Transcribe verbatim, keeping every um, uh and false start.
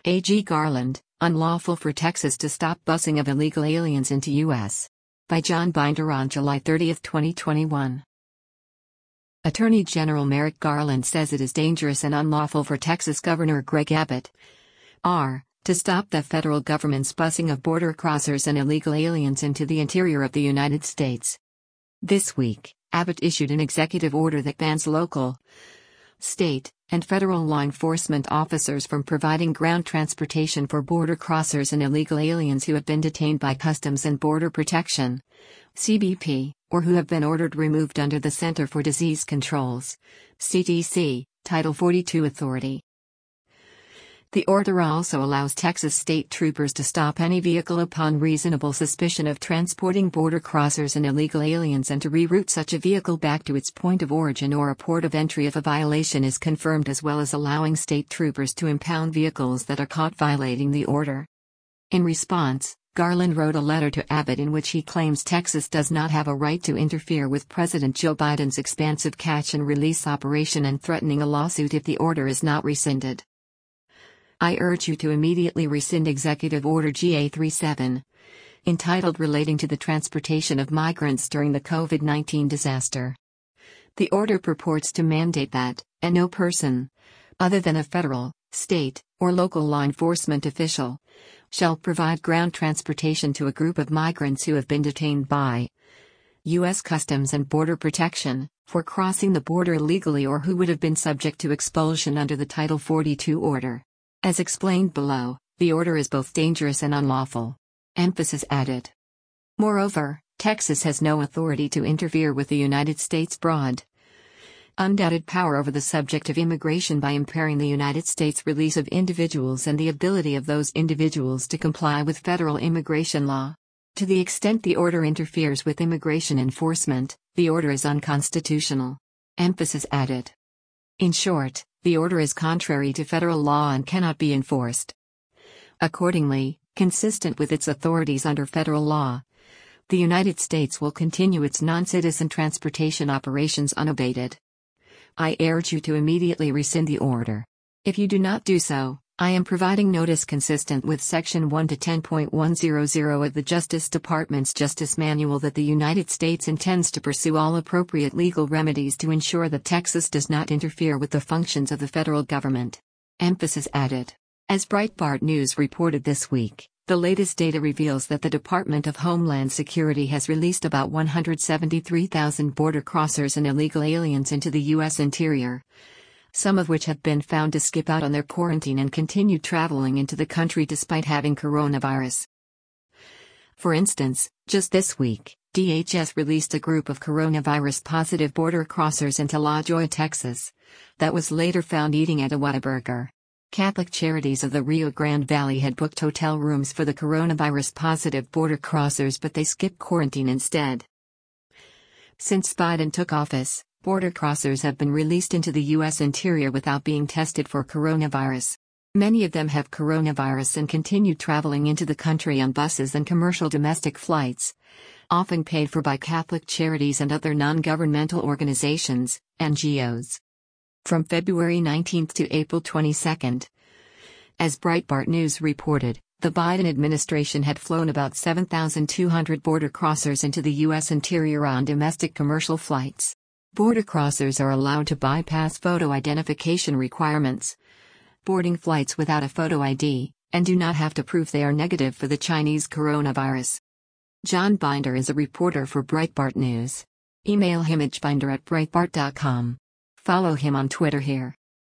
A G Garland, unlawful for Texas to stop busing of illegal aliens into U S By John Binder on July thirtieth, twenty twenty-one. Attorney General Merrick Garland says it is dangerous and unlawful for Texas Governor Greg Abbott R. to stop the federal government's busing of border crossers and illegal aliens into the interior of the United States. This week, Abbott issued an executive order that bans local, state, and federal law enforcement officers from providing ground transportation for border crossers and illegal aliens who have been detained by Customs and Border Protection (C B P), or who have been ordered removed under the Center for Disease Control's C D C, Title forty-two authority. The order also allows Texas state troopers to stop any vehicle upon reasonable suspicion of transporting border crossers and illegal aliens and to reroute such a vehicle back to its point of origin or a port of entry if a violation is confirmed, as well as allowing state troopers to impound vehicles that are caught violating the order. In response, Garland wrote a letter to Abbott in which he claims Texas does not have a right to interfere with President Joe Biden's expansive catch and release operation and threatening a lawsuit if the order is not rescinded. I urge you to immediately rescind Executive Order G A thirty-seven, entitled Relating to the Transportation of Migrants During the COVID nineteen Disaster. The order purports to mandate that, and no person, other than a federal, state, or local law enforcement official, shall provide ground transportation to a group of migrants who have been detained by U S Customs and Border Protection for crossing the border illegally or who would have been subject to expulsion under the Title forty-two order. As explained below, the order is both dangerous and unlawful. Emphasis added. Moreover, Texas has no authority to interfere with the United States' broad, undoubted power over the subject of immigration by impairing the United States' release of individuals and the ability of those individuals to comply with federal immigration law. To the extent the order interferes with immigration enforcement, the order is unconstitutional. Emphasis added. In short, the order is contrary to federal law and cannot be enforced. Accordingly, consistent with its authorities under federal law, the United States will continue its non-citizen transportation operations unabated. I urge you to immediately rescind the order. If you do not do so, I am providing notice consistent with Section one to ten point one hundred of the Justice Department's Justice Manual that the United States intends to pursue all appropriate legal remedies to ensure that Texas does not interfere with the functions of the federal government. Emphasis added. As Breitbart News reported this week, the latest data reveals that the Department of Homeland Security has released about one hundred seventy-three thousand border crossers and illegal aliens into the U S interior, some of which have been found to skip out on their quarantine and continue traveling into the country despite having coronavirus. For instance, just this week, D H S released a group of coronavirus-positive border crossers into La Joya, Texas, that was later found eating at a Whataburger. Catholic Charities of the Rio Grande Valley had booked hotel rooms for the coronavirus-positive border crossers, but they skipped quarantine instead. Since Biden took office, border crossers have been released into the U S interior without being tested for coronavirus. Many of them have coronavirus and continue traveling into the country on buses and commercial domestic flights, often paid for by Catholic Charities and other non-governmental organizations, N G Os. From February nineteenth to April twenty-second. As Breitbart News reported, the Biden administration had flown about seven thousand two hundred border crossers into the U S interior on domestic commercial flights. Border crossers are allowed to bypass photo identification requirements, boarding flights without a photo I D, and do not have to prove they are negative for the Chinese coronavirus. John Binder is a reporter for Breitbart News. Email him at binder at breitbart dot com. Follow him on Twitter here.